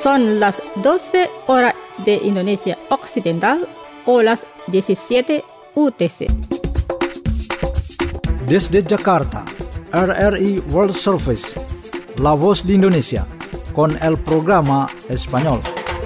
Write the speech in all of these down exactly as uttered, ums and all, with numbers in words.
Son las doce horas de Indonesia Occidental o las diecisiete U T C. Desde Jakarta, R R I World Service, La Voz de Indonesia, con el programa español.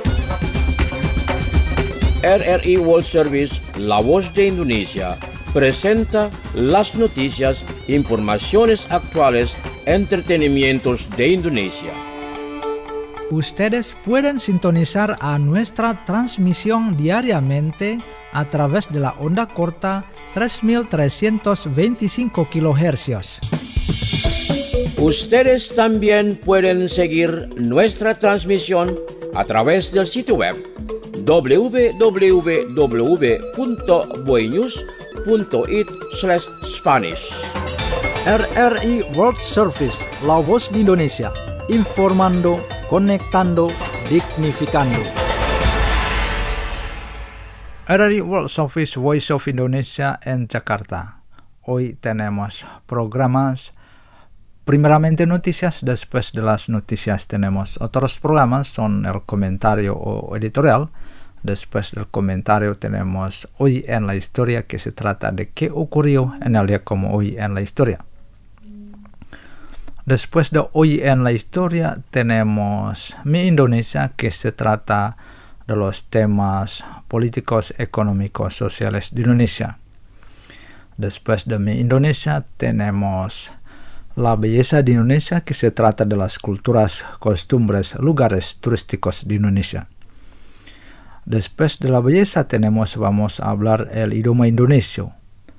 R R I World Service, La Voz de Indonesia, presenta las noticias, informaciones actuales, entretenimientos de Indonesia. Ustedes pueden sintonizar a nuestra transmisión diariamente a través de la onda corta tres mil trescientos veinticinco kilohercios. Ustedes también pueden seguir nuestra transmisión a través del sitio web w w w punto boenews punto it slash Spanish. R R I World Service, La Voz de Indonesia, informando, conectando, dignificando. R R I World Service, Voice of Indonesia en Jakarta. Hoy tenemos programas, primeramente noticias, después de las noticias tenemos otros programas, son el comentario o editorial. Después del comentario tenemos Hoy en la Historia, que se trata de qué ocurrió en el día como hoy en la historia. Después de Hoy en la Historia tenemos Mi Indonesia, que se trata de los temas políticos, económicos, sociales de Indonesia. Después de Mi Indonesia tenemos La Belleza de Indonesia, que se trata de las culturas, costumbres, lugares turísticos de Indonesia. Después de la belleza tenemos, vamos a hablar el idioma indonesio.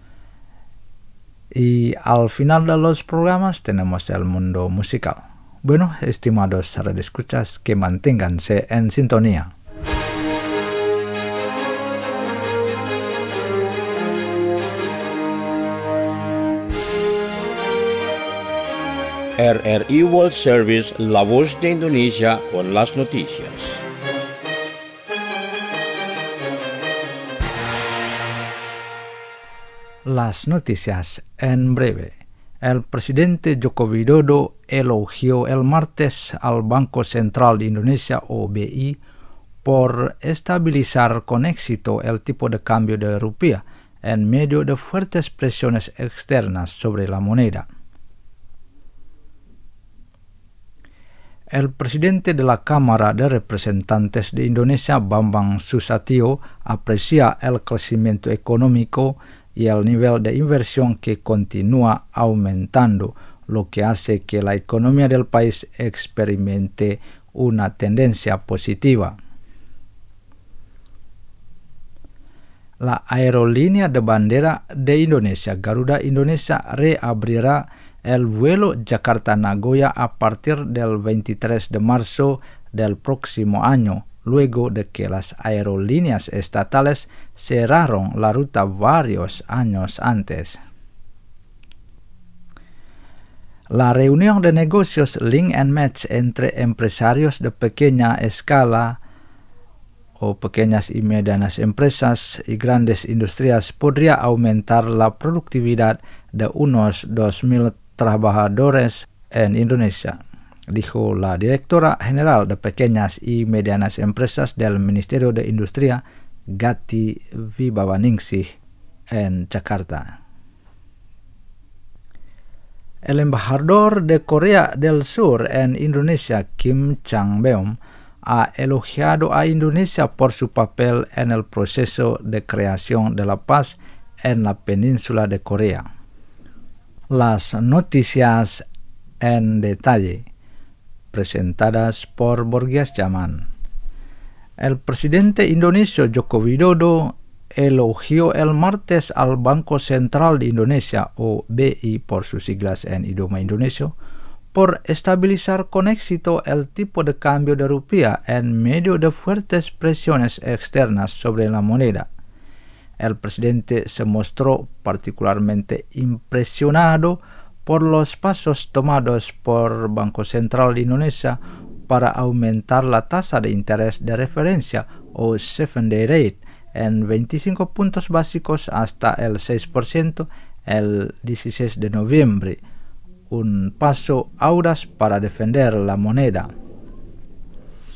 Y al final de los programas tenemos el mundo musical. Bueno, estimados radioescuchas, que manténganse en sintonía. R R I World Service, La Voz de Indonesia, con las noticias. Las noticias en breve. El presidente Joko Widodo elogió el martes al Banco Central de Indonesia o B I por estabilizar con éxito el tipo de cambio de rupiah en medio de fuertes presiones externas sobre la moneda. El presidente de la Cámara de Representantes de Indonesia, Bambang Susatyo, aprecia el crecimiento económico y el nivel de inversión que continúa aumentando, lo que hace que la economía del país experimente una tendencia positiva. La aerolínea de bandera de Indonesia, Garuda Indonesia, reabrirá el vuelo Jakarta-Nagoya a partir del veintitrés de marzo del próximo año, luego de que las aerolíneas estatales cerraron la ruta varios años antes. La reunión de negocios Link and Match entre empresarios de pequeña escala o pequeñas y medianas empresas y grandes industrias podría aumentar la productividad de unos dos mil trabajadores en Indonesia, dijo la directora general de pequeñas y medianas empresas del Ministerio de Industria, Gati Wibawaningsih, en Jakarta. El embajador de Corea del Sur en Indonesia, Kim Chang-beom, ha elogiado a Indonesia por su papel en el proceso de creación de la paz en la península de Corea. Las noticias en detalle, presentadas por Borgias Jaman. El presidente indonesio Joko Widodo elogió el martes al Banco Central de Indonesia, o B I por sus siglas en idioma indonesio, por estabilizar con éxito el tipo de cambio de rupiah en medio de fuertes presiones externas sobre la moneda. El presidente se mostró particularmente impresionado por los pasos tomados por Banco Central de Indonesia para aumentar la tasa de interés de referencia o seven day rate en veinticinco puntos básicos hasta el seis por ciento el dieciséis de noviembre, un paso audaz para defender la moneda.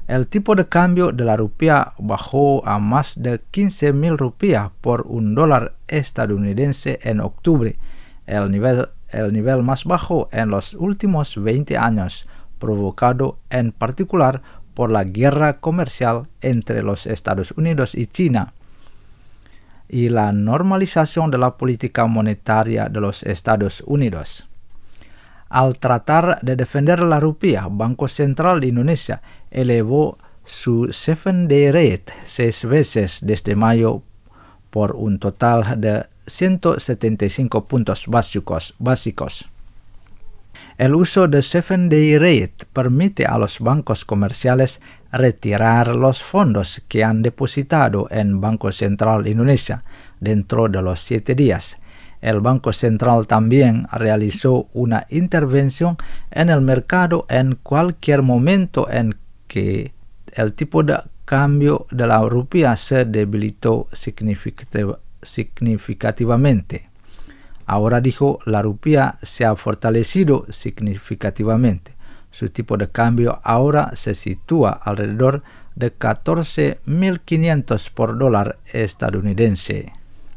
El tipo de cambio de la rupia bajó a más de quince mil rupias por un dólar estadounidense en octubre, el nivel, el nivel más bajo en los últimos veinte años, provocado en particular por la guerra comercial entre los Estados Unidos y China y la normalización de la política monetaria de los Estados Unidos. Al tratar de defender la rupia, Banco Central de Indonesia elevó su seven day rate seis veces desde mayo por un total de ciento setenta y cinco puntos básicos. básicos. El uso de seven day rate permite a los bancos comerciales retirar los fondos que han depositado en Banco Central de Indonesia dentro de los siete días. El Banco Central también realizó una intervención en el mercado en cualquier momento en que el tipo de cambio de la rupia se debilitó significativ- significativamente. Ahora, dijo, la rupia se ha fortalecido significativamente. Su tipo de cambio ahora se sitúa alrededor de catorce mil quinientos por dólar estadounidense.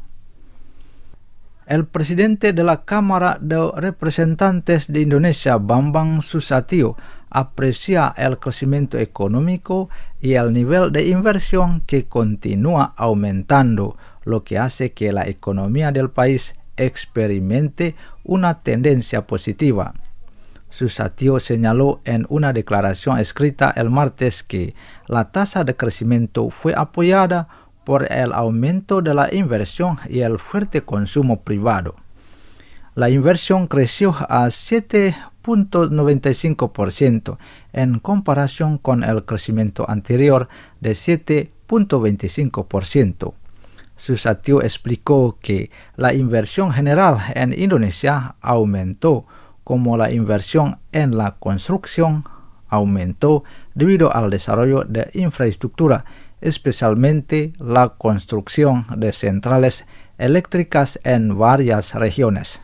El presidente de la Cámara de Representantes de Indonesia, Bambang Susatyo, aprecia el crecimiento económico y el nivel de inversión que continúa aumentando, lo que hace que la economía del país experimente una tendencia positiva. Susatyo señaló en una declaración escrita el martes que la tasa de crecimiento fue apoyada por el aumento de la inversión y el fuerte consumo privado. La inversión creció a siete punto noventa y cinco por ciento en comparación con el crecimiento anterior de siete punto veinticinco por ciento. Susatyo explicó que la inversión general en Indonesia aumentó, como la inversión en la construcción aumentó debido al desarrollo de infraestructura, especialmente la construcción de centrales eléctricas en varias regiones.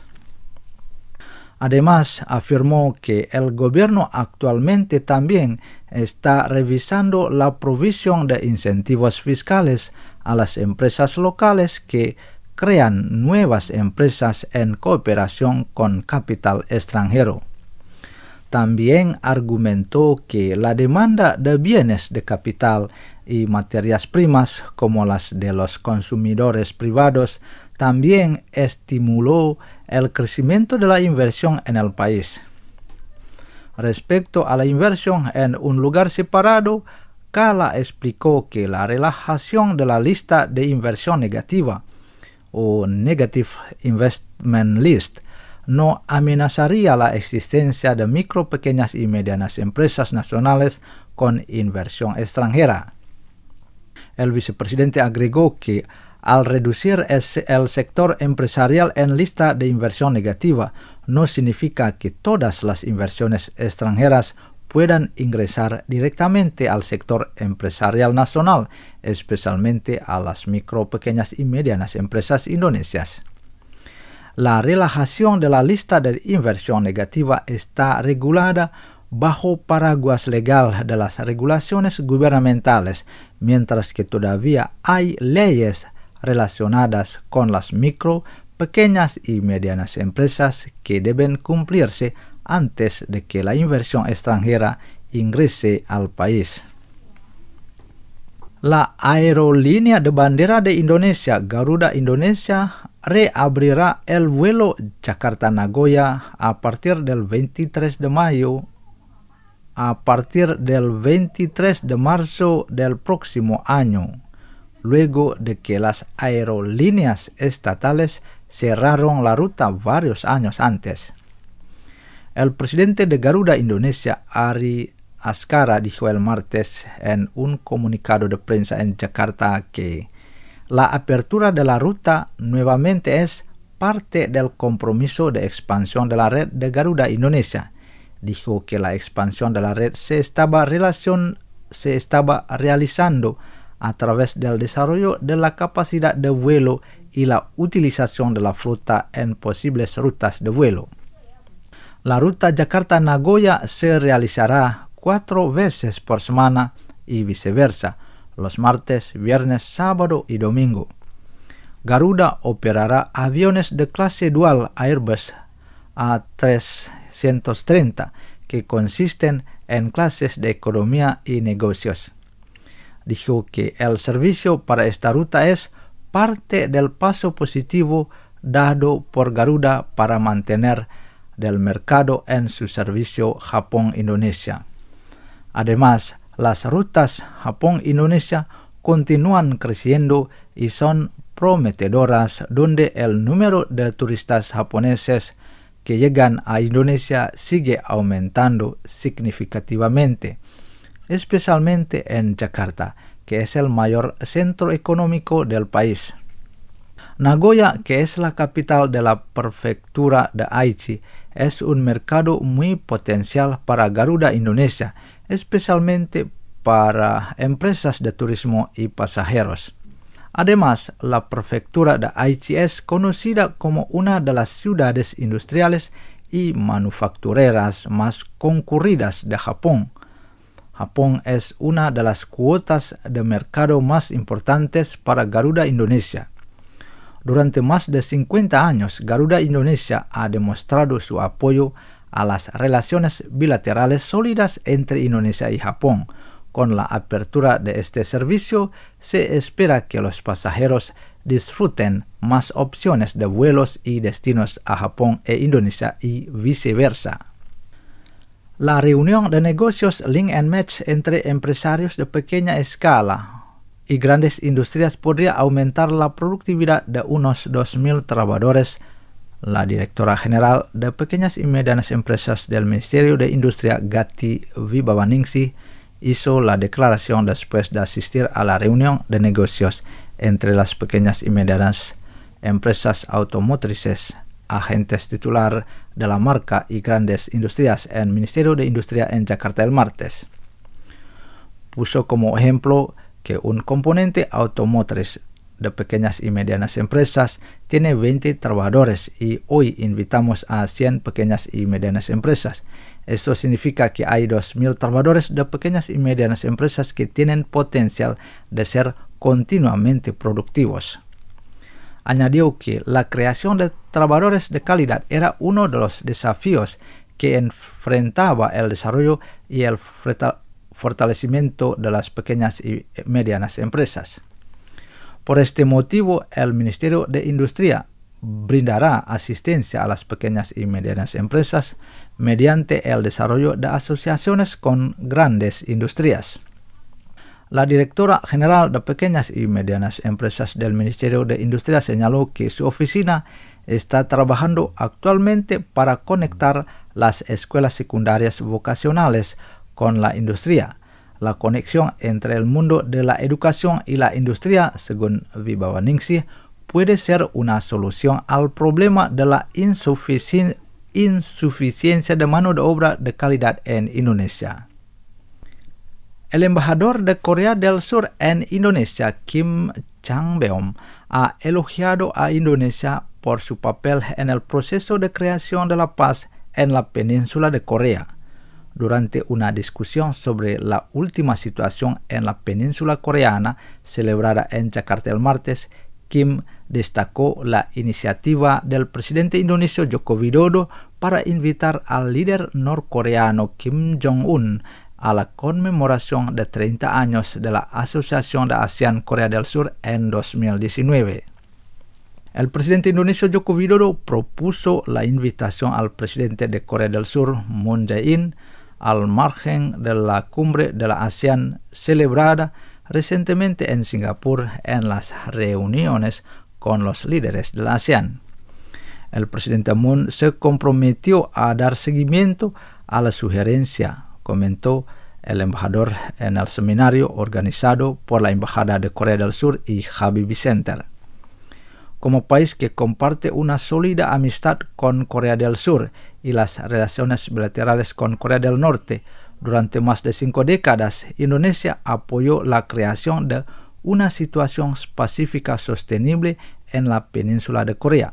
Además, afirmó que el gobierno actualmente también está revisando la provisión de incentivos fiscales a las empresas locales que crean nuevas empresas en cooperación con capital extranjero. También argumentó que la demanda de bienes de capital y materias primas, como las de los consumidores privados, también estimuló el crecimiento de la inversión en el país. Respecto a la inversión en un lugar separado, Kala explicó que la relajación de la lista de inversión negativa o Negative Investment List no amenazaría la existencia de micro, pequeñas y medianas empresas nacionales con inversión extranjera. El vicepresidente agregó que al reducir el sector empresarial en lista de inversión negativa, no significa que todas las inversiones extranjeras puedan ingresar directamente al sector empresarial nacional, especialmente a las micro, pequeñas y medianas empresas indonesias. La relajación de la lista de inversión negativa está regulada bajo paraguas legal de las regulaciones gubernamentales, mientras que todavía hay leyes relacionadas con las micro, pequeñas y medianas empresas que deben cumplirse antes de que la inversión extranjera ingrese al país. La aerolínea de bandera de Indonesia, Garuda Indonesia, reabrirá el vuelo Jakarta-Nagoya a partir del veintitrés de mayo a partir del veintitrés de marzo del próximo año, luego de que las aerolíneas estatales cerraron la ruta varios años antes. El presidente de Garuda Indonesia, Ari Askara, dijo el martes en un comunicado de prensa en Jakarta que la apertura de la ruta nuevamente es parte del compromiso de expansión de la red de Garuda Indonesia. Dijo que la expansión de la red se estaba, relacion, se estaba realizando a través del desarrollo de la capacidad de vuelo y la utilización de la flota en posibles rutas de vuelo. La ruta Jakarta-Nagoya se realizará cuatro veces por semana y viceversa, los martes, viernes, sábado y domingo. Garuda operará aviones de clase dual Airbus A trescientos treinta que consisten en clases de economía y negocios. Dijo que el servicio para esta ruta es parte del paso positivo dado por Garuda para mantener del mercado en su servicio Japón-Indonesia. Además, las rutas Japón-Indonesia continúan creciendo y son prometedoras, donde el número de turistas japoneses que llegan a Indonesia sigue aumentando significativamente, especialmente en Yakarta, que es el mayor centro económico del país. Nagoya, que es la capital de la prefectura de Aichi, es un mercado muy potencial para Garuda Indonesia, especialmente para empresas de turismo y pasajeros. Además, la prefectura de Aichi es conocida como una de las ciudades industriales y manufactureras más concurridas de Japón. Japón es una de las cuotas de mercado más importantes para Garuda Indonesia. Durante más de cincuenta años, Garuda Indonesia ha demostrado su apoyo a las relaciones bilaterales sólidas entre Indonesia y Japón. Con la apertura de este servicio, se espera que los pasajeros disfruten más opciones de vuelos y destinos a Japón e Indonesia y viceversa. La reunión de negocios Link and Match entre empresarios de pequeña escala y grandes industrias podría aumentar la productividad de unos dos mil trabajadores. La directora general de Pequeñas y Medianas Empresas del Ministerio de Industria, Gati Wibawaningsih, hizo la declaración después de asistir a la reunión de negocios entre las pequeñas y medianas empresas automotrices, agentes titular de la marca y grandes industrias en el Ministerio de Industria en Yakarta el martes. Puso como ejemplo que un componente automotriz de pequeñas y medianas empresas tiene veinte trabajadores y hoy invitamos a cien pequeñas y medianas empresas. Esto significa que hay dos mil trabajadores de pequeñas y medianas empresas que tienen potencial de ser continuamente productivos. Añadió que la creación de trabajadores de calidad era uno de los desafíos que enfrentaba el desarrollo y el fortalecimiento de las pequeñas y medianas empresas. Por este motivo, el Ministerio de Industria brindará asistencia a las pequeñas y medianas empresas mediante el desarrollo de asociaciones con grandes industrias. La directora general de Pequeñas y Medianas Empresas del Ministerio de Industria señaló que su oficina está trabajando actualmente para conectar las escuelas secundarias vocacionales con la industria. La conexión entre el mundo de la educación y la industria, según Wibawaningsih, puede ser una solución al problema de la insuficien- insuficiencia de mano de obra de calidad en Indonesia. El embajador de Corea del Sur en Indonesia, Kim Chang-beom, ha elogiado a Indonesia por su papel en el proceso de creación de la paz en la península de Corea. Durante una discusión sobre la última situación en la península coreana celebrada en Yakarta el martes, Kim destacó la iniciativa del presidente indonesio Joko Widodo para invitar al líder norcoreano Kim Jong-un a la conmemoración de treinta años de la Asociación de ASEAN-Corea del Sur en dos mil diecinueve. El presidente indonesio Joko Widodo propuso la invitación al presidente de Corea del Sur, Moon Jae-in, al margen de la cumbre de la ASEAN celebrada recientemente en Singapur en las reuniones con los líderes de la ASEAN. El presidente Moon se comprometió a dar seguimiento a la sugerencia, comentó el embajador en el seminario organizado por la Embajada de Corea del Sur y Habibie Center. Como país que comparte una sólida amistad con Corea del Sur y las relaciones bilaterales con Corea del Norte, durante más de cinco décadas, Indonesia apoyó la creación de una situación pacífica sostenible en la península de Corea.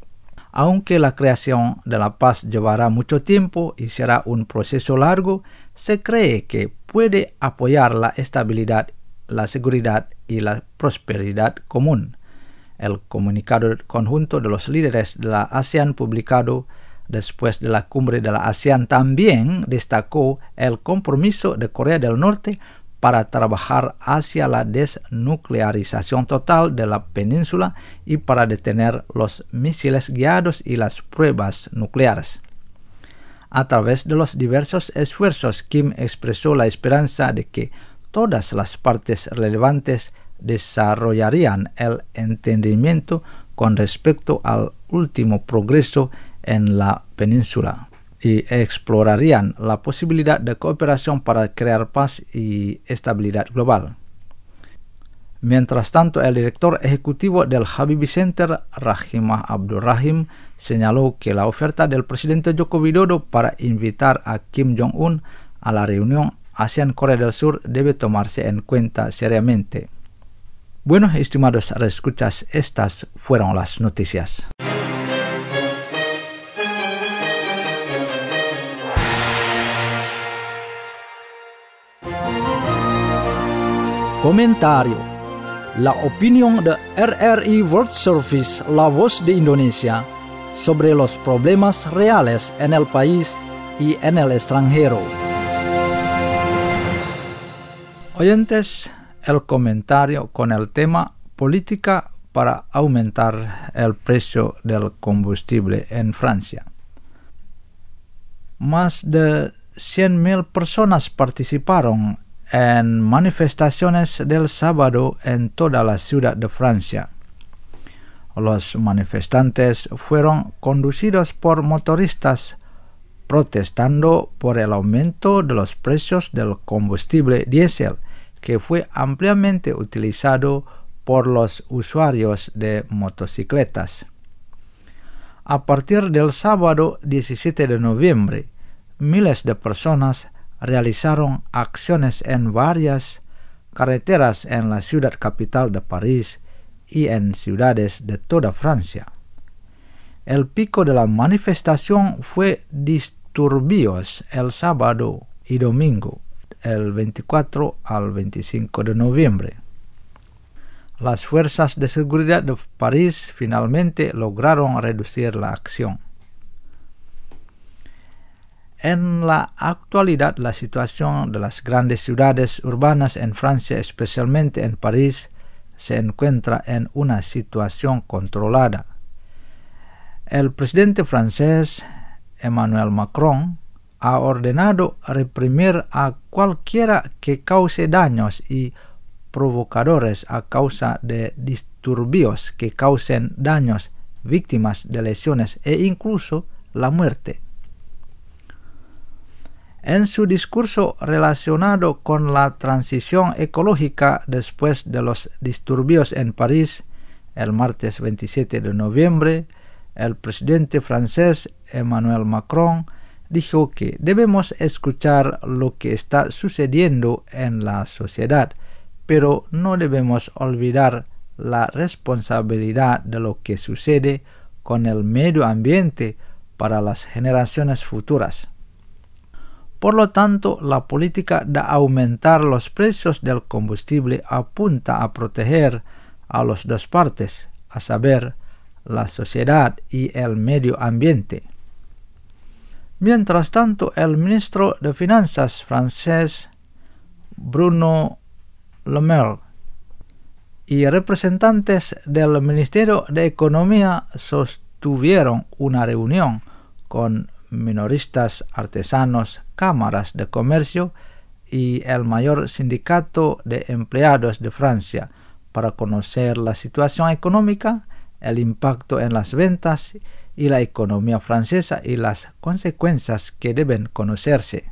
Aunque la creación de la paz llevará mucho tiempo y será un proceso largo, se cree que puede apoyar la estabilidad, la seguridad y la prosperidad común. El comunicado conjunto de los líderes de la ASEAN publicado después de la cumbre de la ASEAN también destacó el compromiso de Corea del Norte para trabajar hacia la desnuclearización total de la península y para detener los misiles guiados y las pruebas nucleares. A través de los diversos esfuerzos, Kim expresó la esperanza de que todas las partes relevantes desarrollarían el entendimiento con respecto al último progreso en la península y explorarían la posibilidad de cooperación para crear paz y estabilidad global. Mientras tanto, el director ejecutivo del Habibie Center, Rahimah Abdurrahim, señaló que la oferta del presidente Joko Widodo para invitar a Kim Jong-un a la reunión ASEAN-Corea del Sur debe tomarse en cuenta seriamente. Bueno, estimados escuchas, estas fueron las noticias. Comentario. La opinión de R R I World Service, la voz de Indonesia, sobre los problemas reales en el país y en el extranjero. Oyentes, el comentario con el tema política para aumentar el precio del combustible en Francia. Más de cien mil personas participaron en manifestaciones del sábado en toda la ciudad de Francia. Los manifestantes fueron conducidos por motoristas protestando por el aumento de los precios del combustible diésel, que fue ampliamente utilizado por los usuarios de motocicletas. A partir del sábado diecisiete de noviembre, miles de personas realizaron acciones en varias carreteras en la ciudad capital de París y en ciudades de toda Francia. El pico de la manifestación fue disturbios el sábado y domingo, el veinticuatro al veinticinco de noviembre. Las fuerzas de seguridad de París finalmente lograron reducir la acción. En la actualidad, la situación de las grandes ciudades urbanas en Francia, especialmente en París, se encuentra en una situación controlada. El presidente francés, Emmanuel Macron, ha ordenado reprimir a cualquiera que cause daños y provocadores a causa de disturbios que causen daños, víctimas de lesiones e incluso la muerte. En su discurso relacionado con la transición ecológica después de los disturbios en París, el martes veintisiete de noviembre, el presidente francés Emmanuel Macron dijo que debemos escuchar lo que está sucediendo en la sociedad, pero no debemos olvidar la responsabilidad de lo que sucede con el medio ambiente para las generaciones futuras. Por lo tanto, la política de aumentar los precios del combustible apunta a proteger a las dos partes, a saber, la sociedad y el medio ambiente. Mientras tanto, el ministro de Finanzas francés Bruno Le Maire y representantes del Ministerio de Economía sostuvieron una reunión con minoristas, artesanos, cámaras de comercio y el mayor sindicato de empleados de Francia para conocer la situación económica, el impacto en las ventas y la economía francesa y las consecuencias que deben conocerse.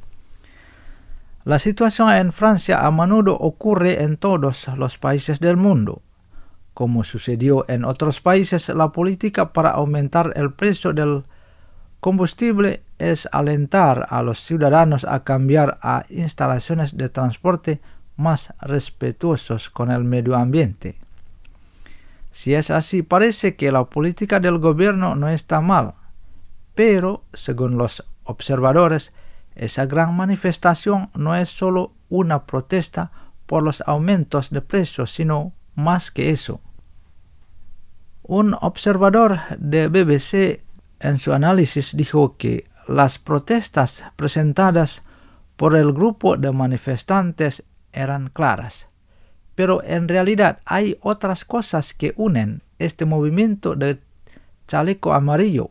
La situación en Francia a menudo ocurre en todos los países del mundo. Como sucedió en otros países, la política para aumentar el precio del combustible es alentar a los ciudadanos a cambiar a instalaciones de transporte más respetuosos con el medio ambiente. Si es así, parece que la política del gobierno no está mal, pero, según los observadores, esa gran manifestación no es solo una protesta por los aumentos de precios, sino más que eso. Un observador de B B C en su análisis dijo que las protestas presentadas por el grupo de manifestantes eran claras, pero en realidad hay otras cosas que unen este movimiento de chaleco amarillo.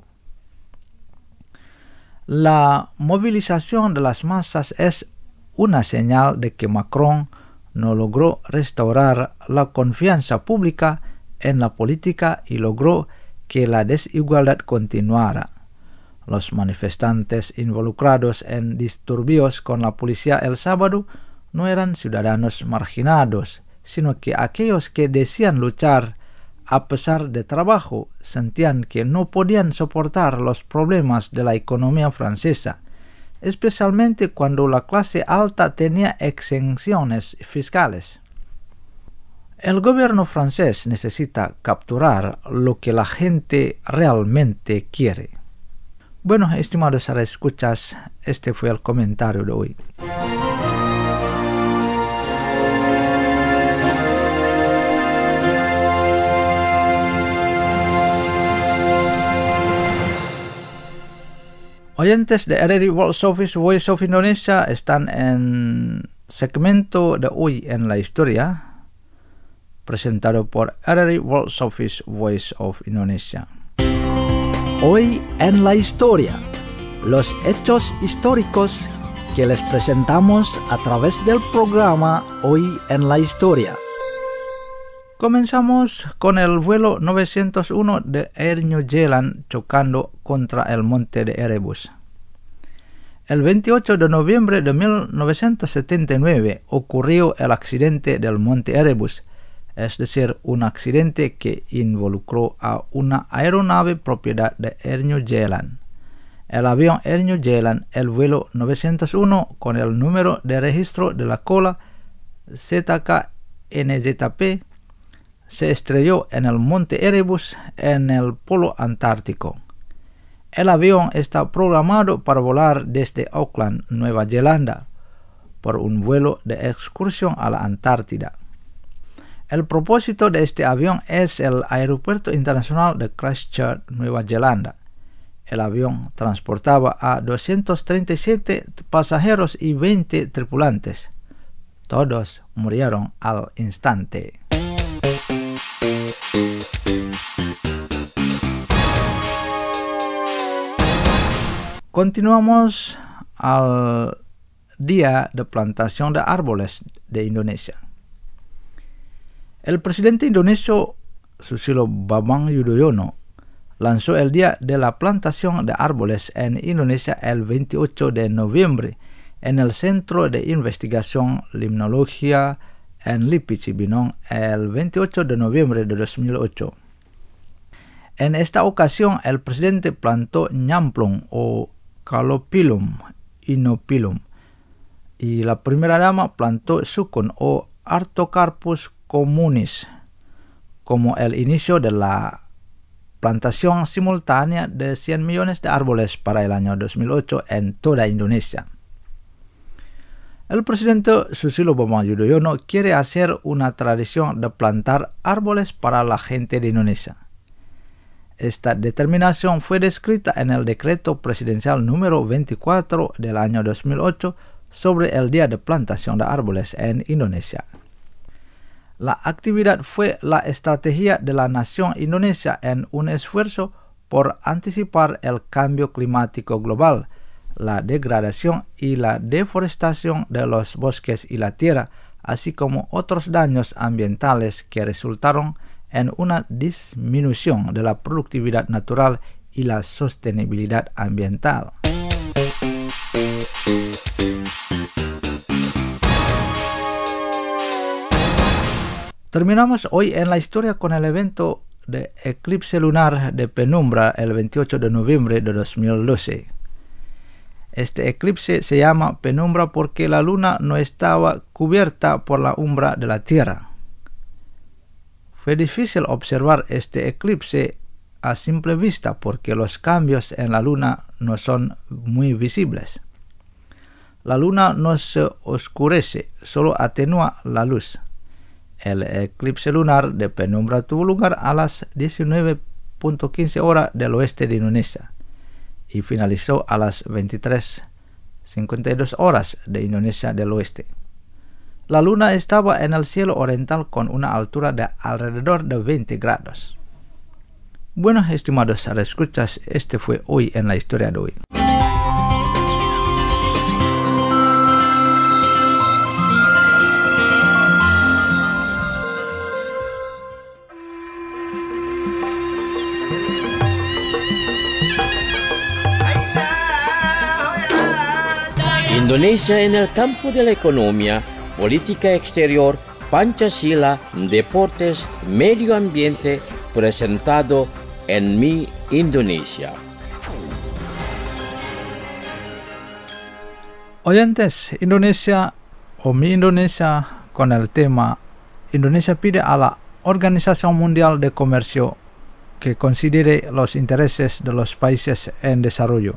La movilización de las masas es una señal de que Macron no logró restaurar la confianza pública en la política y logró que la desigualdad continuara. Los manifestantes involucrados en disturbios con la policía el sábado no eran ciudadanos marginados, sino que aquellos que desean luchar a pesar de trabajo sentían que no podían soportar los problemas de la economía francesa, especialmente cuando la clase alta tenía exenciones fiscales. El gobierno francés necesita capturar lo que la gente realmente quiere. Bueno, estimados escuchas, este fue el comentario de hoy. Oyentes de R R I World Service Voice of Indonesia, están en segmento de Hoy en la Historia, presentado por R R I World Service Voice of Indonesia. Hoy en la Historia, los hechos históricos que les presentamos a través del programa Hoy en la Historia. Comenzamos con el vuelo novecientos uno de Air New Zealand chocando contra el monte de Erebus. El veintiocho de noviembre de mil novecientos setenta y nueve ocurrió el accidente del monte Erebus, es decir, un accidente que involucró a una aeronave propiedad de Air New Zealand. El avión Air New Zealand, el vuelo novecientos uno con el número de registro de la cola Z K N Z P, se estrelló en el monte Erebus en el polo antártico. El avión está programado para volar desde Auckland, Nueva Zelanda, por un vuelo de excursión a la Antártida. El propósito de este avión es el Aeropuerto Internacional de Christchurch, Nueva Zelanda. El avión transportaba a doscientos treinta y siete pasajeros y veinte tripulantes. Todos murieron al instante. Continuamos al Día de Plantación de Árboles de Indonesia. El presidente indonesio Susilo Bambang Yudhoyono lanzó el Día de la Plantación de Árboles en Indonesia el veintiocho de noviembre en el Centro de Investigación Limnología en Lipi, Cibinong, el veintiocho de noviembre de dos mil ocho. En esta ocasión, el presidente plantó ñamplung o Calopilum inopilum y la primera dama plantó sukun o Artocarpus communis como el inicio de la plantación simultánea de cien millones de árboles para el año dos mil ocho en toda Indonesia. El presidente Susilo Bambang Yudhoyono quiere hacer una tradición de plantar árboles para la gente de Indonesia. Esta determinación fue descrita en el decreto presidencial número veinticuatro del año dos mil ocho sobre el Día de Plantación de Árboles en Indonesia. La actividad fue la estrategia de la nación indonesia en un esfuerzo por anticipar el cambio climático global, la degradación y la deforestación de los bosques y la tierra, así como otros daños ambientales que resultaron en una disminución de la productividad natural y la sostenibilidad ambiental. Terminamos hoy en la historia con el evento de eclipse lunar de penumbra el veintiocho de noviembre de dos mil doce. Este eclipse se llama penumbra porque la luna no estaba cubierta por la umbra de la Tierra. Fue difícil observar este eclipse a simple vista porque los cambios en la luna no son muy visibles. la luna no se oscurece, solo atenúa la luz. El eclipse lunar de penumbra tuvo lugar a las diecinueve punto quince horas del oeste de Indonesia y finalizó a las veintitrés punto cincuenta y dos horas de Indonesia del oeste. La luna estaba en el cielo oriental con una altura de alrededor de veinte grados. Bueno, estimados escuchas, este fue hoy en la historia de hoy. Indonesia en el campo de la economía, política exterior, Pancasila, deportes, medio ambiente, presentado en Mi Indonesia. Oyentes, Indonesia o Mi Indonesia con el tema Indonesia pide a la Organización Mundial de Comercio que considere los intereses de los países en desarrollo.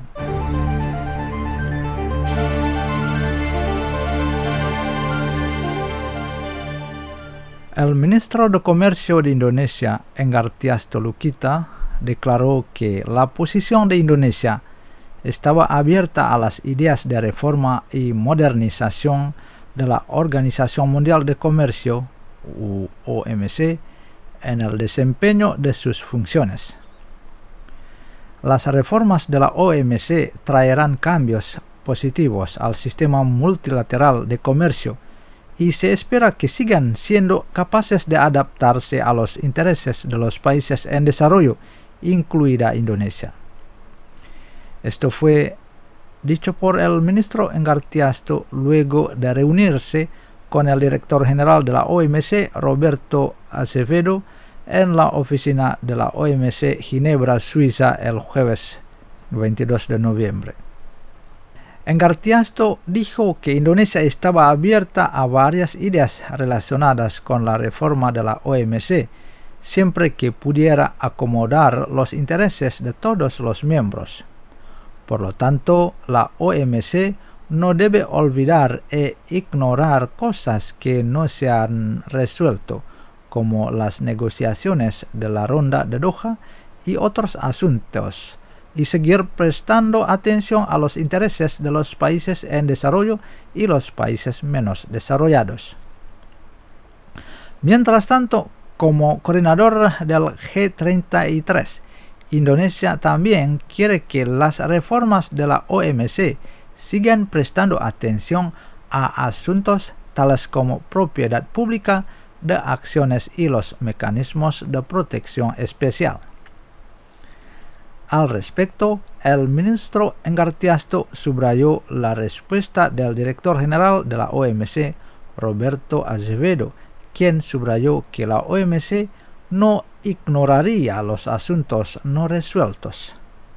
El ministro de Comercio de Indonesia, Enggartias Tolukita, declaró que la posición de Indonesia estaba abierta a las ideas de reforma y modernización de la Organización Mundial de Comercio, O M C, en el desempeño de sus funciones. Las reformas de la O M C traerán cambios positivos al sistema multilateral de comercio y se espera que sigan siendo capaces de adaptarse a los intereses de los países en desarrollo, incluida Indonesia. Esto fue dicho por el ministro Enggartias luego de reunirse con el director general de la O M C, Roberto Azevedo, en la oficina de la O M C Ginebra, Suiza, el jueves veintidós de noviembre. Enggartias dijo que Indonesia estaba abierta a varias ideas relacionadas con la reforma de la O M C, siempre que pudiera acomodar los intereses de todos los miembros. Por lo tanto, la O M C no debe olvidar e ignorar cosas que no se han resuelto, como las negociaciones de la ronda de Doha y otros asuntos, y seguir prestando atención a los intereses de los países en desarrollo y los países menos desarrollados. Mientras tanto, como coordinador del G treinta y tres, Indonesia también quiere que las reformas de la O M C sigan prestando atención a asuntos tales como propiedad pública de acciones y los mecanismos de protección especial. Al respecto, el ministro Enggartias subrayó la respuesta del director general de la O M C, Roberto Azevedo, quien subrayó que la O M C no ignoraría los asuntos no resueltos.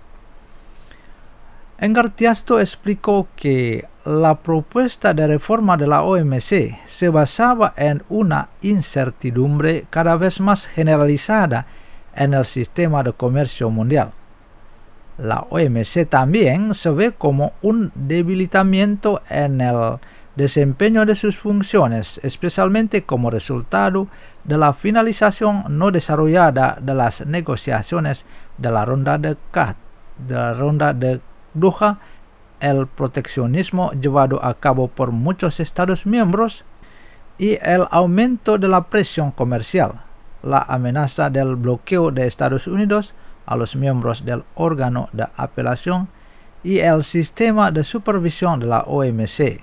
Enggartias explicó que la propuesta de reforma de la O M C se basaba en una incertidumbre cada vez más generalizada en el sistema de comercio mundial. La O M C también se ve como un debilitamiento en el desempeño de sus funciones, especialmente como resultado de la finalización no desarrollada de las negociaciones de la ronda de, de, la ronda de Doha, el proteccionismo llevado a cabo por muchos Estados miembros y el aumento de la presión comercial, la amenaza del bloqueo de Estados Unidos a los miembros del órgano de apelación y el sistema de supervisión de la O M C.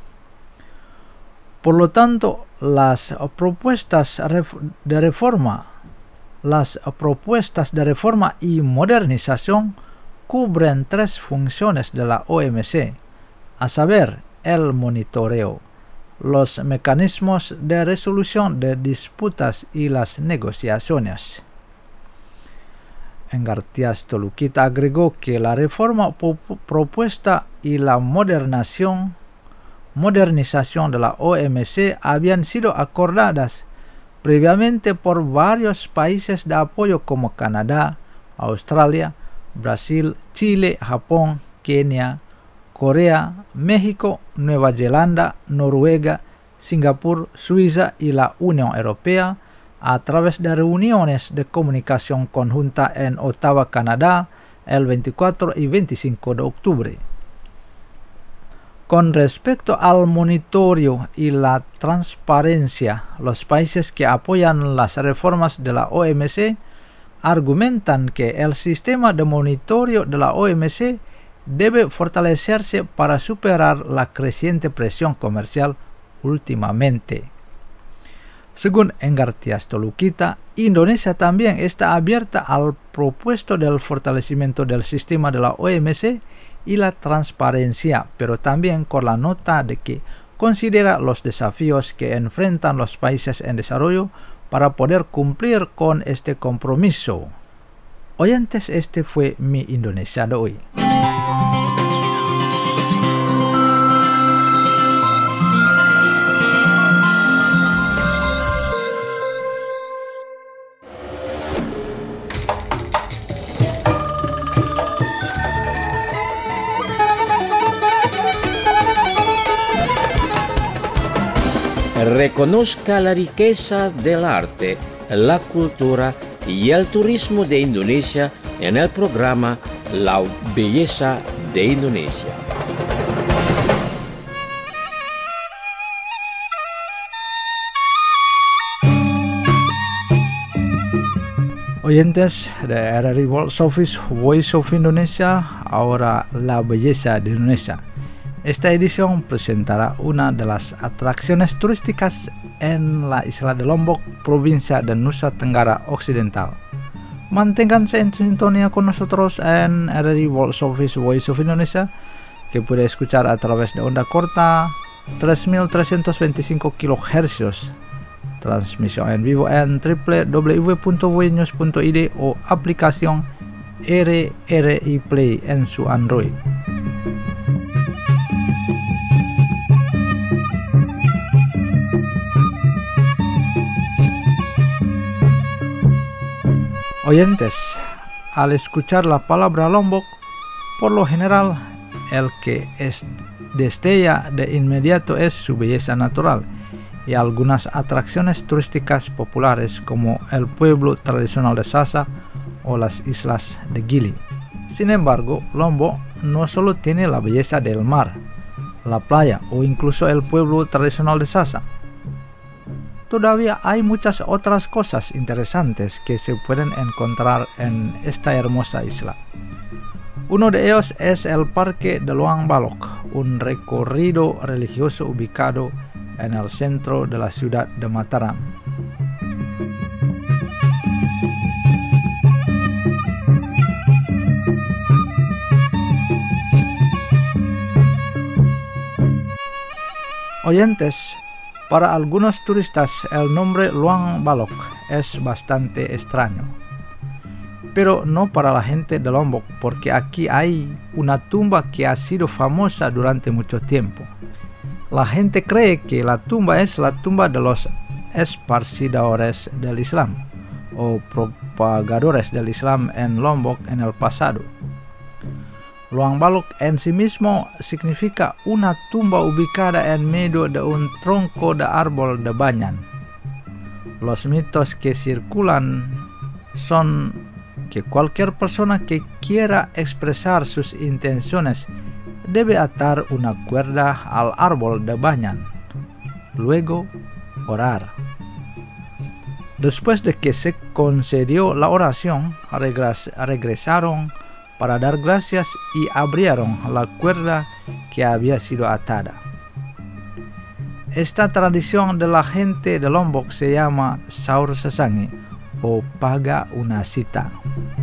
Por lo tanto, las propuestas de reforma, las propuestas de reforma y modernización cubren tres funciones de la O M C, a saber, el monitoreo, los mecanismos de resolución de disputas y las negociaciones. Enggartias Tolukita agregó que la reforma propuesta y la modernización, modernización de la O M C habían sido acordadas previamente por varios países de apoyo como Canadá, Australia, Brasil, Chile, Japón, Kenia, Corea, México, Nueva Zelanda, Noruega, Singapur, Suiza y la Unión Europea a través de reuniones de comunicación conjunta en Ottawa, Canadá, el veinticuatro y veinticinco de octubre. Con respecto al monitoreo y la transparencia, los países que apoyan las reformas de la O M C argumentan que el sistema de monitoreo de la O M C debe fortalecerse para superar la creciente presión comercial últimamente. Según Enggartias Tolukita, Indonesia también está abierta al propuesto del fortalecimiento del sistema de la O M C y la transparencia, pero también con la nota de que considera los desafíos que enfrentan los países en desarrollo para poder cumplir con este compromiso. Oyentes, este fue mi Indonesia de hoy. Reconozca la riqueza del arte, la cultura y el turismo de Indonesia en el programa La Belleza de Indonesia. Oyentes de R R I World Service Voice of Indonesia, ahora La Belleza de Indonesia. Esta edición presentará una de las atracciones turísticas en la isla de Lombok, provincia de Nusa Tenggara Occidental. Manténganse en sintonía con nosotros en R R I World Service Voice of Indonesia, que puede escuchar a través de onda corta tres mil trescientos veinticinco kilohercios, transmisión en vivo en doble u doble u doble u punto voinews punto i d o aplicación R R I Play en su Android. Oyentes, al escuchar la palabra Lombok, por lo general, el que es destella de inmediato es su belleza natural y algunas atracciones turísticas populares como el pueblo tradicional de Sasa o las islas de Gili. Sin embargo, Lombok no solo tiene la belleza del mar, la playa o incluso el pueblo tradicional de Sasa. Todavía hay muchas otras cosas interesantes que se pueden encontrar en esta hermosa isla. Uno de ellos es el Parque de Luang Balok, un recorrido religioso ubicado en el centro de la ciudad de Mataram. Oyentes, para algunos turistas el nombre Luang Balok es bastante extraño, pero no para la gente de Lombok, porque aquí hay una tumba que ha sido famosa durante mucho tiempo. La gente cree que la tumba es la tumba de los esparcidores del Islam o propagadores del Islam en Lombok en el pasado. Luang Balok en sí mismo significa una tumba ubicada en medio de un tronco de árbol de banyan. Los mitos que circulan son que cualquier persona que quiera expresar sus intenciones debe atar una cuerda al árbol de banyan, luego orar. Después de que se concedió la oración, regres- regresaron para dar gracias y abrieron la cuerda que había sido atada. Esta tradición de la gente de Lombok se llama Saur Sesangi o Paga una cita.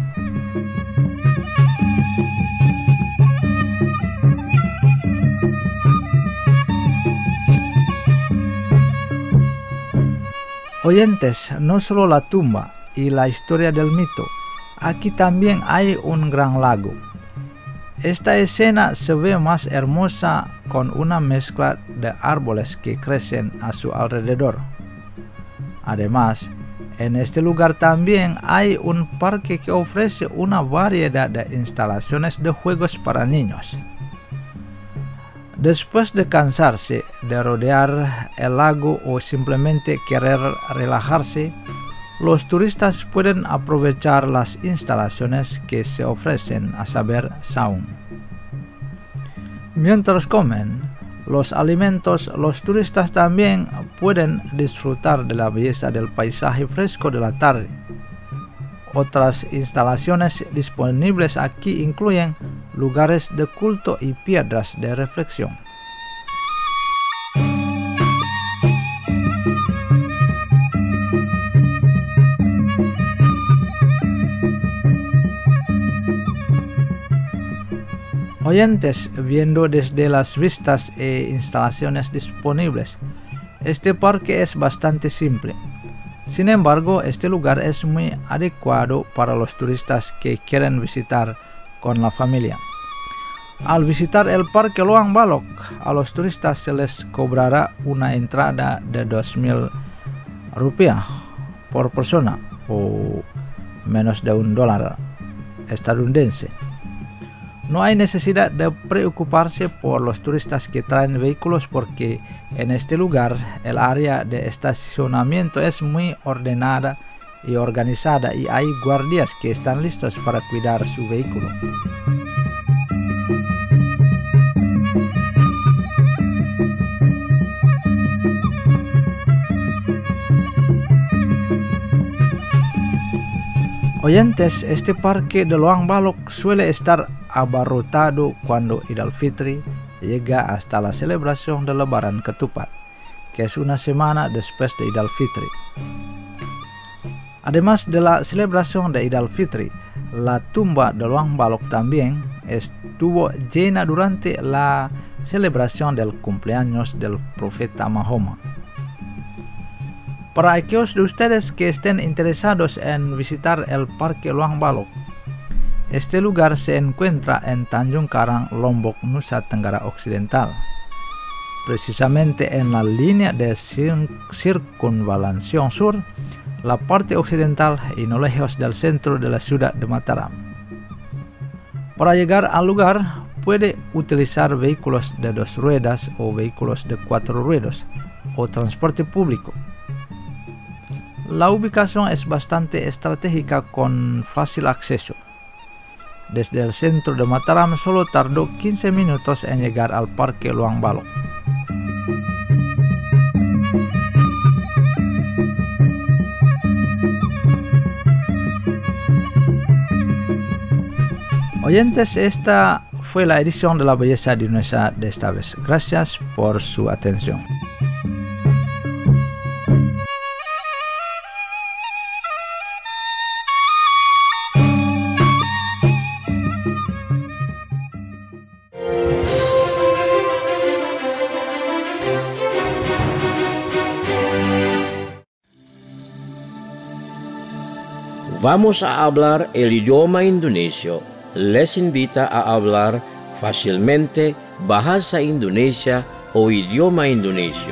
Oyentes, no solo la tumba y la historia del mito, aquí también hay un gran lago. Esta escena se ve más hermosa con una mezcla de árboles que crecen a su alrededor. Además, en este lugar también hay un parque que ofrece una variedad de instalaciones de juegos para niños. Después de cansarse de rodear el lago o simplemente querer relajarse, los turistas pueden aprovechar las instalaciones que se ofrecen, a saber, saung. Mientras comen los alimentos, los turistas también pueden disfrutar de la belleza del paisaje fresco de la tarde. Otras instalaciones disponibles aquí incluyen lugares de culto y piedras de reflexión. Oyentes, viendo desde las vistas e instalaciones disponibles, este parque es bastante simple. Sin embargo, este lugar es muy adecuado para los turistas que quieren visitar con la familia. Al visitar el Parque Loang Balok, a los turistas se les cobrará una entrada de dos mil rupiah por persona o menos de un dólar estadounidense. No hay necesidad de preocuparse por los turistas que traen vehículos porque en este lugar el área de estacionamiento es muy ordenada y organizada y hay guardias que están listos para cuidar su vehículo. Oyentes, este parque de Loang Balok suele estar abarrotado cuando Idul al-Fitri llega hasta la celebración de Lebaran Ketupat, que es una semana después de Idul al-Fitri. Además de la celebración de Idul al-Fitri, la tumba de Loang Balok también estuvo llena durante la celebración del cumpleaños del profeta Mahoma. Para aquellos de ustedes que estén interesados en visitar el Parque Loang Balok, este lugar se encuentra en Tanjung Karang, Lombok, Nusa Tenggara Occidental, precisamente en la línea de circunvalación sur, la parte occidental y no lejos del centro de la ciudad de Mataram. Para llegar al lugar, puede utilizar vehículos de dos ruedas o vehículos de cuatro ruedas o transporte público. La ubicación es bastante estratégica con fácil acceso. Desde el centro de Mataram solo tardó quince minutos en llegar al Parque Loang Balok. Oyentes, esta fue la edición de La Belleza de Indonesia de esta vez. Gracias por su atención. Vamos a hablar el idioma indonesio. Les invita a hablar fácilmente bahasa Indonesia o idioma indonesio.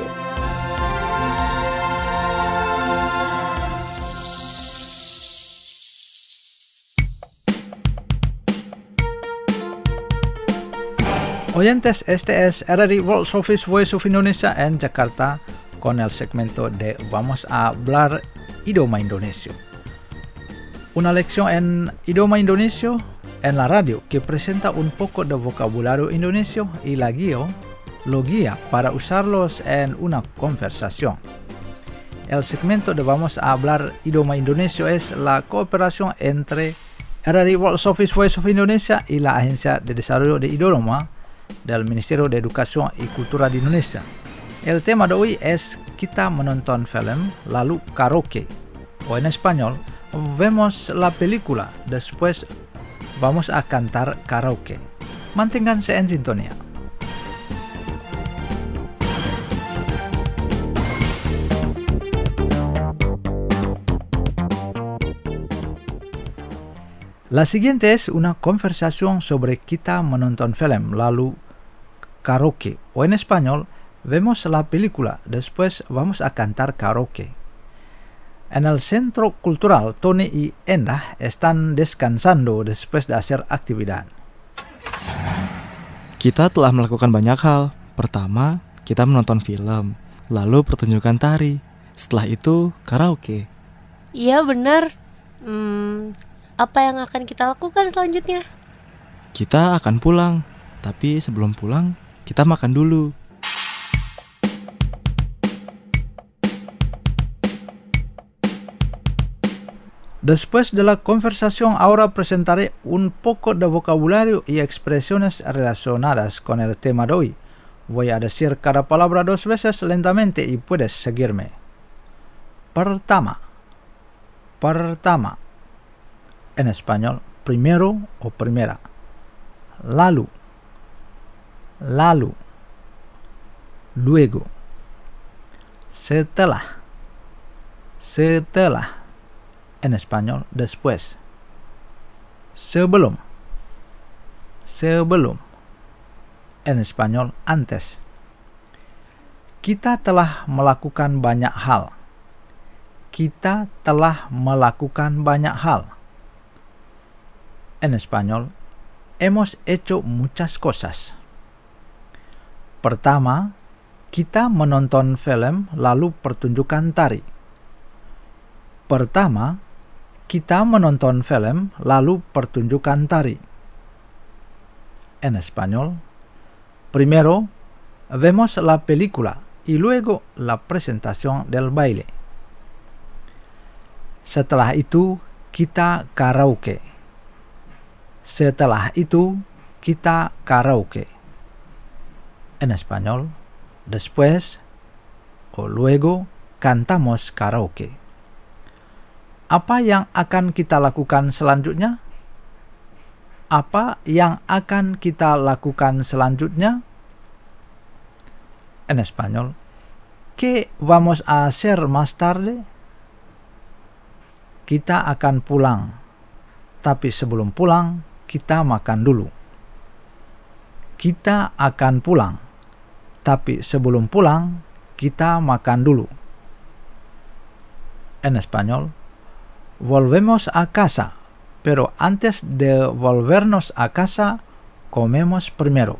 Oyentes, este es R R I World Service Voice of Indonesia en Jakarta con el segmento de Vamos a hablar idioma indonesio. Una lección en idioma indonesio en la radio que presenta un poco de vocabulario indonesio y la guía, lo guía para usarlos en una conversación. El segmento de Vamos a hablar idioma indonesio es la cooperación entre R R I World Service Voice of Indonesia y la Agencia de Desarrollo de Idioma del Ministerio de Educación y Cultura de Indonesia. El tema de hoy es Kita menonton film, lalu karaoke, o en español, vemos la película, después vamos a cantar karaoke. Manténganse en sintonía. La siguiente es una conversación sobre kita menonton film, lalu karaoke, o en español, vemos la película, después vamos a cantar karaoke. En el centro cultural, Tony y Endah están descansando después de hacer actividad. Kita telah melakukan banyak hal. Pertama, kita menonton film, lalu pertunjukan tari. Setelah itu, karaoke. Iya benar. Hmm, apa yang akan kita lakukan selanjutnya? Kita akan pulang, tapi sebelum pulang, kita makan dulu. Después de la conversación, ahora presentaré un poco de vocabulario y expresiones relacionadas con el tema de hoy. Voy a decir cada palabra dos veces lentamente y puedes seguirme. Pertama. Pertama. En español, primero o primera. Lalu. Lalu. Luego. Setelah. Setelah. En español, después. Sebelum. Sebelum. En español, antes. Kita telah melakukan banyak hal. Kita telah melakukan banyak hal. En español, hemos hecho muchas cosas. Pertama, kita menonton film lalu pertunjukan tari. Pertama, kita menonton film lalu pertunjukan tari. En español, primero vemos la película y luego la presentación del baile. Setelah itu kita karaoke. Setelah itu kita karaoke. En español, después o luego cantamos karaoke. Apa yang akan kita lakukan selanjutnya? Apa yang akan kita lakukan selanjutnya? En español, ¿qué vamos a hacer más tarde? Kita akan pulang, tapi sebelum pulang, kita makan dulu. Kita akan pulang, tapi sebelum pulang, kita makan dulu. En español, volvemos a casa, pero antes de volvernos a casa, comemos primero.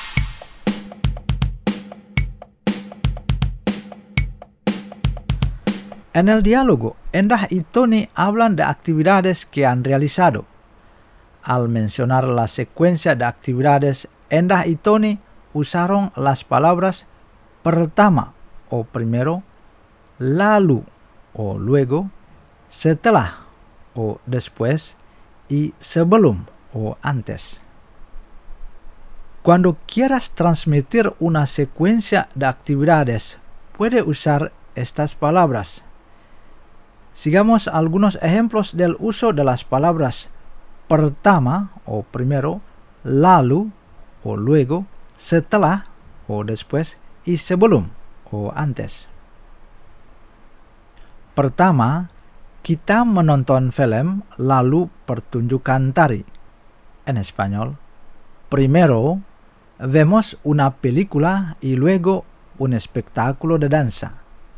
En el diálogo, Endah y Tony hablan de actividades que han realizado. Al mencionar la secuencia de actividades, Endah y Tony usaron las palabras pertama o primero, lalu o luego, setelah o después y sebelum o antes. Cuando quieras transmitir una secuencia de actividades, puede usar estas palabras. Sigamos algunos ejemplos del uso de las palabras pertama o primero, lalu o luego, setelah o después y sebelum o antes. Pertama, kita menonton film lalu pertunjukan tari. En español, primero vemos una película y luego un espectáculo de danza.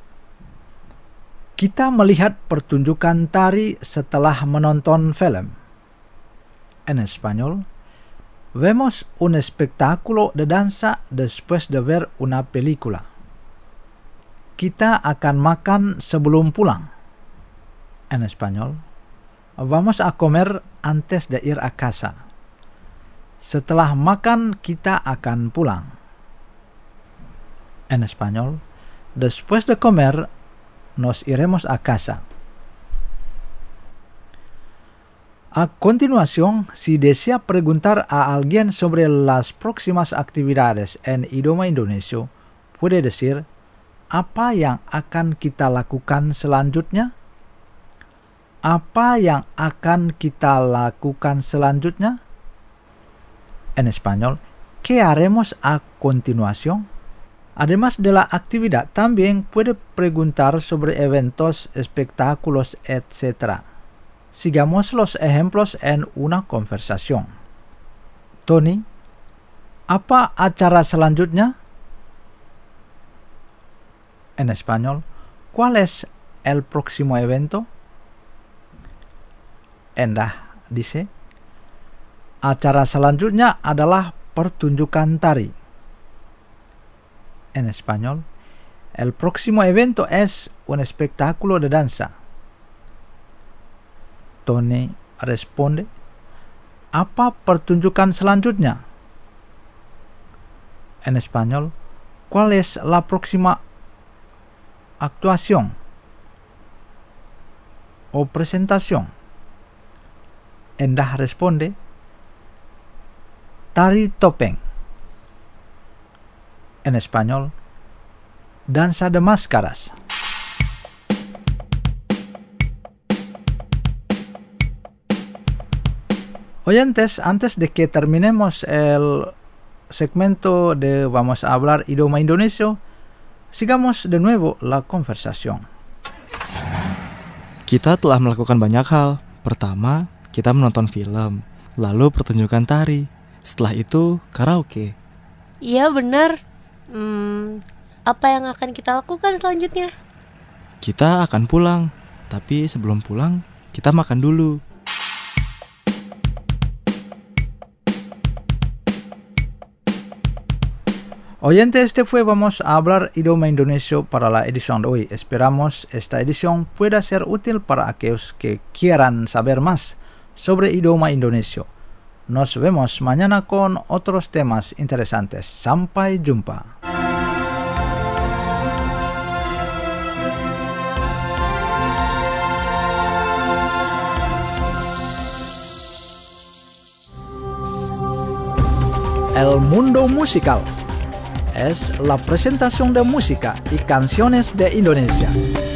Kita melihat pertunjukan tari setelah menonton film. En español, vemos un espectáculo de danza después de ver una película. Kita akan makan sebelum pulang. En español, vamos a comer antes de ir a casa. Setelah makan, kita akan pulang. En español, después de comer, nos iremos a casa. A continuación, si desea preguntar a alguien sobre las próximas actividades en idioma Indonesia, puede decir, apa yang akan kita lakukan selanjutnya? Apa yang akan kita lakukan selanjutnya? En español, ¿qué haremos a continuación? Además de la actividad, también puede preguntar sobre eventos, espectáculos, etcétera. Sigamos los ejemplos en una conversación. Tony, apa acara selanjutnya? En español, ¿cuál es el próximo evento? Endah dice, acara selanjutnya adalah pertunjukan tari. En español, el próximo evento es un espectáculo de danza. Tony responde, ¿apa pertunjukan selanjutnya? En español, ¿cuál es la próxima actuación o presentación? Endah responde, tari topeng. En español, danza de máscaras. Oyentes, antes de que terminemos el segmento de Vamos a hablar idioma indonesio, sigamos de nuevo la conversación. Kita telah melakukan banyak hal. Pertama, kita menonton film, lalu pertunjukan tari. Setelah itu, karaoke. Iya bener. Hmm, apa yang akan kita lakukan selanjutnya? Kita akan pulang, tapi sebelum pulang, kita makan dulu. Oyentes, este fue Vamos a hablar idioma indonesio para la edición de hoy. Esperamos esta edición pueda ser útil para aquellos que quieran saber más sobre idioma indonesio. Nos vemos mañana con otros temas interesantes. Sampai jumpa. El mundo musical es la presentación de música y canciones de Indonesia.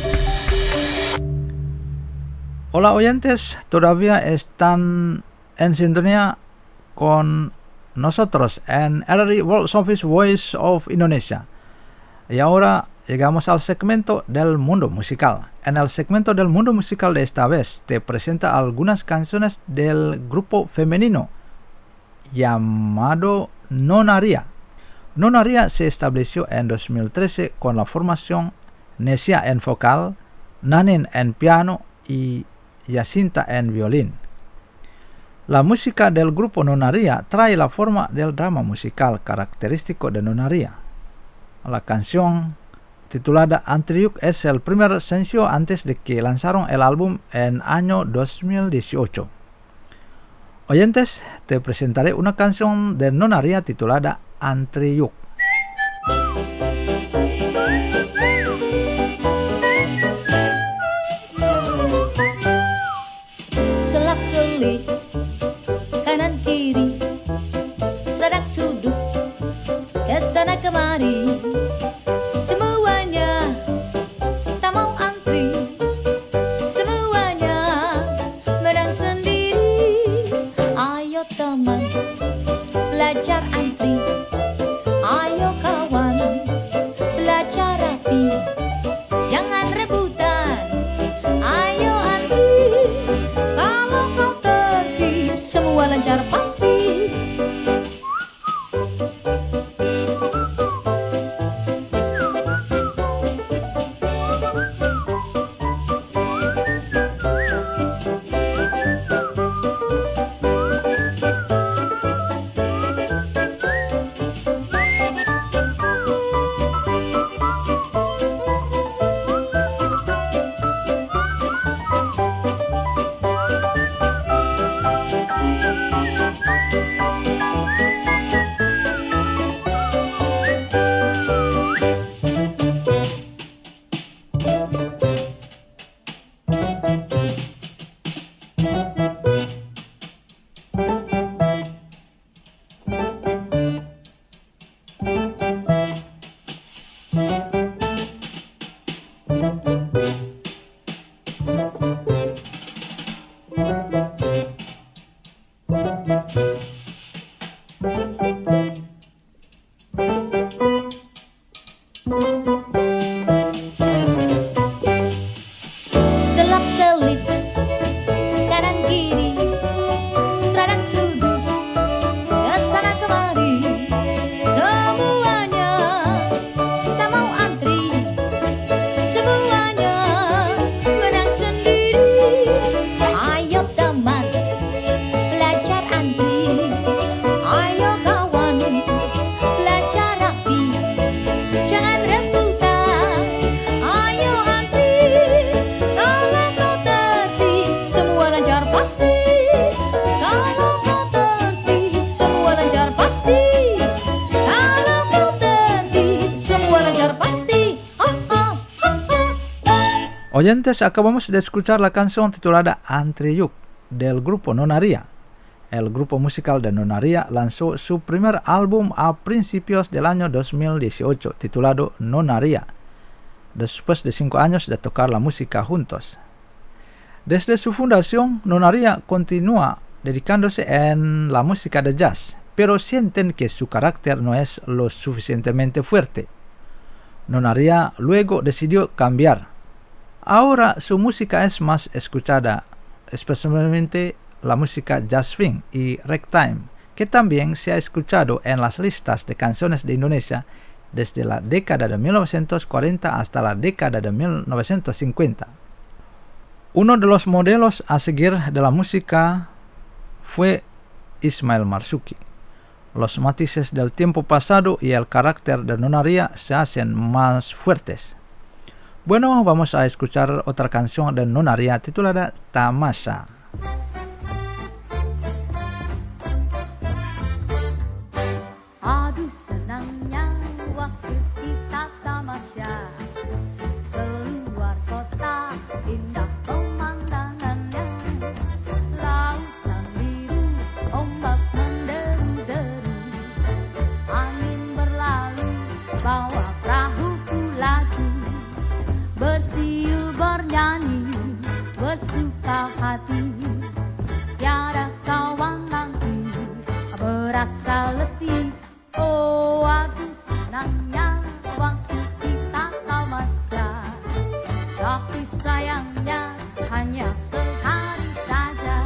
Hola oyentes, todavía están en sintonía con nosotros en R R I World Service Voice of Indonesia. Y ahora llegamos al segmento del mundo musical. En el segmento del mundo musical de esta vez te presenta algunas canciones del grupo femenino llamado Nonaria. Nonaria se estableció en dos mil trece con la formación Nesia en vocal, Nanin en piano y Yacinta en violín. La música del grupo Nonaria trae la forma del drama musical característico de Nonaria. La canción titulada Antriuk es el primer sencillo antes de que lanzaron el álbum en año dos mil dieciocho. Oyentes, te presentaré una canción de Nonaria titulada Antriuk. Selak-selik kanan kiri, sadak sudut kesana kemari, semuanya tak mau antri, semuanya menang sendiri. Ayo teman, belajar antri. Ayo Oyentes, acabamos de escuchar la canción titulada Antreyuk del grupo Nonaria. El grupo musical de Nonaria lanzó su primer álbum a principios del año dos mil dieciocho, titulado Nonaria, después de cinco años de tocar la música juntos. Desde su fundación, Nonaria continúa dedicándose en la música de jazz, pero sienten que su carácter no es lo suficientemente fuerte. Nonaria luego decidió cambiar. Ahora su música es más escuchada, especialmente la música jazz swing y ragtime, que también se ha escuchado en las listas de canciones de Indonesia desde la década de mil novecientos cuarenta hasta la década de mil novecientos cincuenta. Uno de los modelos a seguir de la música fue Ismail Marzuki. Los matices del tiempo pasado y el carácter de Nonaria se hacen más fuertes. Bueno, vamos a escuchar otra canción de Nonaria titulada Tamasha. Aduh senangnya waktu kita tamasya keluar kota, indah pemandangannya, lautan biru, ombak menderu-deru, angin berlalu bawa perahuku lagi, bersiul bernyanyi bersuka hati, tiada kawan nanti berasa letih. Oh, aduh senangnya waktu kita tamasya, tapi sayangnya hanya sehari saja.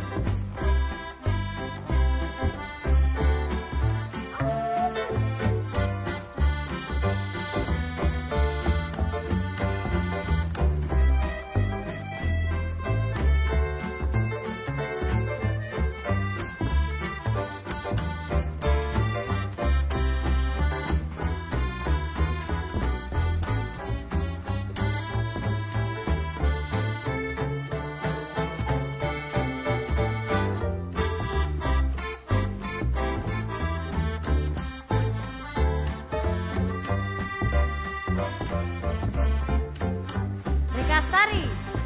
Sari.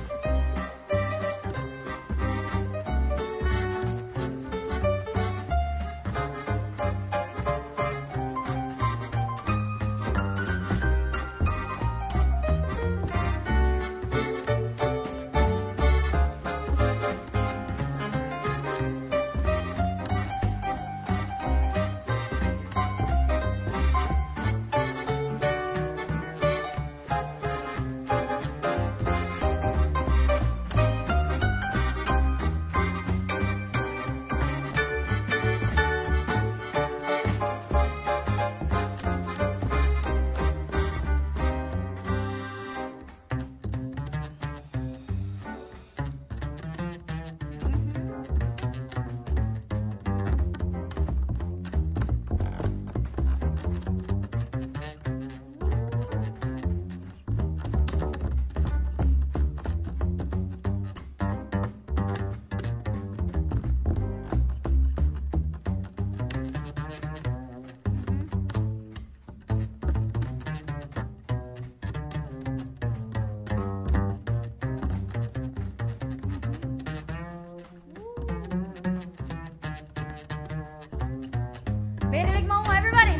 Berilik mau everybody.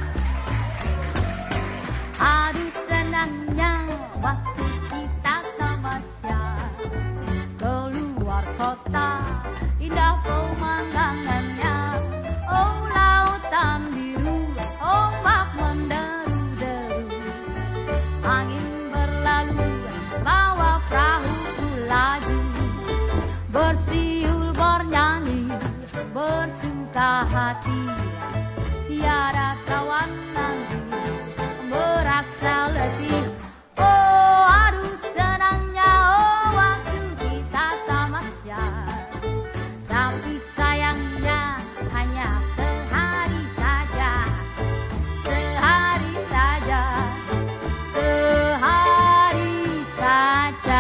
Aduh senangnya waktu kita tamasya keluar kota, indah pemandangannya. Oh, lautan biru, ombak menderu-deru, angin berlalu bawa perahuku laju, bersiul bernyanyi bersuka hati, tiada kawan nanti merasa letih. Oh, aduh senangnya oh waktu kita tamasya, tapi sayangnya hanya sehari saja, sehari saja, sehari saja.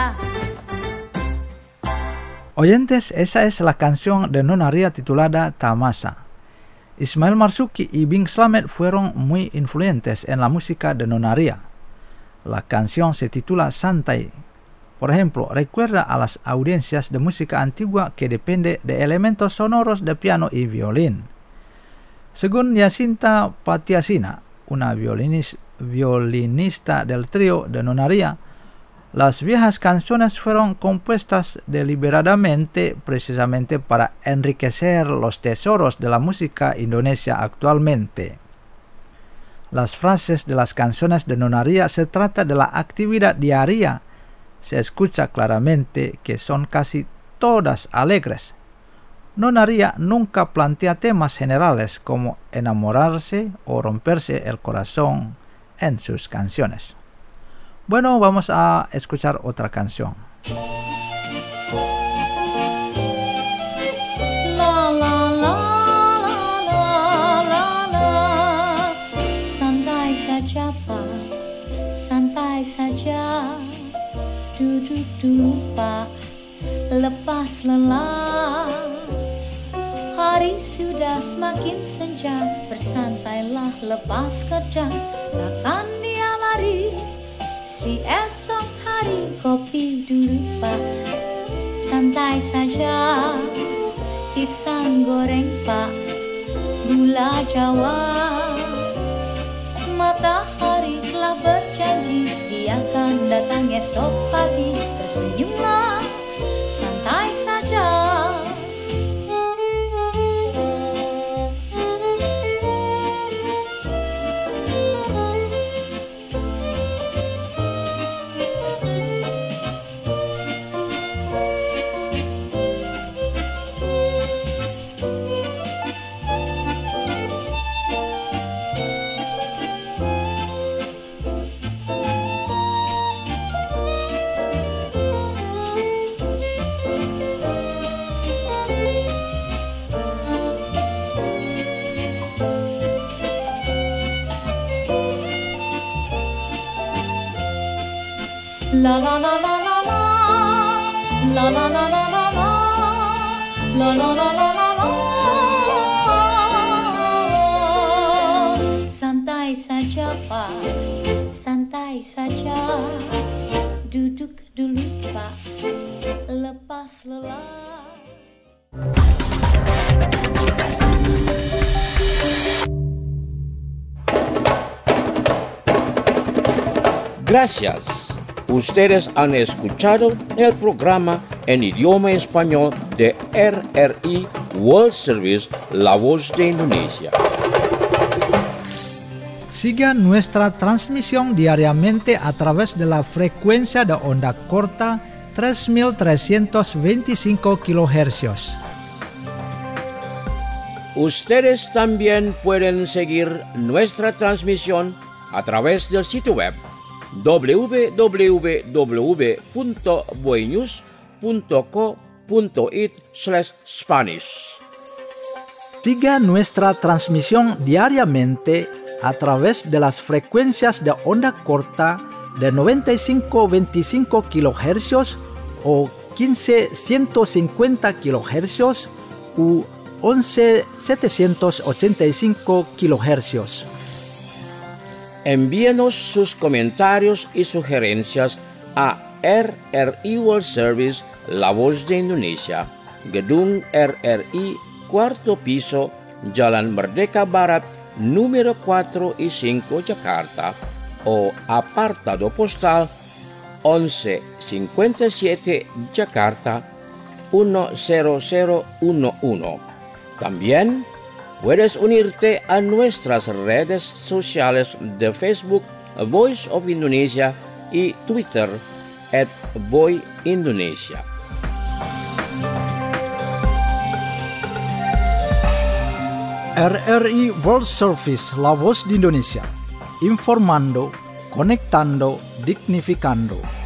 Oyentes, esa es la canción de Nonaria titulada Tamasha. Ismail Marzuki y Bing Slamet fueron muy influyentes en la música de Nonaria. La canción se titula Santai, Por ejemplo, recuerda a las audiencias de música antigua que depende de elementos sonoros de piano y violín. Según Jacinta Patiasina, una violinis- violinista del trío de Nonaria, las viejas canciones fueron compuestas deliberadamente precisamente para enriquecer los tesoros de la música indonesia actualmente. Las frases de las canciones de Nonaria se trata de la actividad diaria. Se escucha claramente que son casi todas alegres. Nonaria nunca plantea temas generales como enamorarse o romperse el corazón en sus canciones. Bueno, vamos a escuchar otra canción. La la la la la la, santai saja Pak, santai saja, duduk dulu Pak, lepas lelah. Hari sudah semakin senja, bersantailah lepas kerja, takkan dia lari. Si esok hari kopi dulu Pak, santai saja, pisang goreng Pak, gula Jawa. Matahari telah berjanji, dia akan datang esok pagi. Tersenyumlah, santai saja. La la la la la la, la la la la la la, la la la la la la. Santai saja Pak, santai saja, duduk dulu Pak, lepas lelah. Gracias. Ustedes han escuchado el programa en idioma español de R R I World Service, La Voz de Indonesia. Siga nuestra transmisión diariamente a través de la frecuencia de onda corta tres mil trescientos veinticinco kilohercios. Ustedes también pueden seguir nuestra transmisión a través del sitio web w w w punto boenews punto co punto it slash Spanish. Siga nuestra transmisión diariamente a través de las frecuencias de onda corta de noventa y cinco veinticinco kilohercios o quince ciento cincuenta kilohercios u once setecientos ochenta y cinco kilohercios. Envíenos sus comentarios y sugerencias a R R I World Service, La Voz de Indonesia, Gedung R R I, cuarto piso, Jalan Merdeka Barat, número cuatro y cinco, Jakarta, o apartado postal once cincuenta y siete, Jakarta, uno cero cero uno uno. También puedes unirte a nuestras redes sociales de Facebook, Voice of Indonesia, y Twitter, at Voy Indonesia. R R I World Service, La Voz de Indonesia. Informando, conectando, dignificando.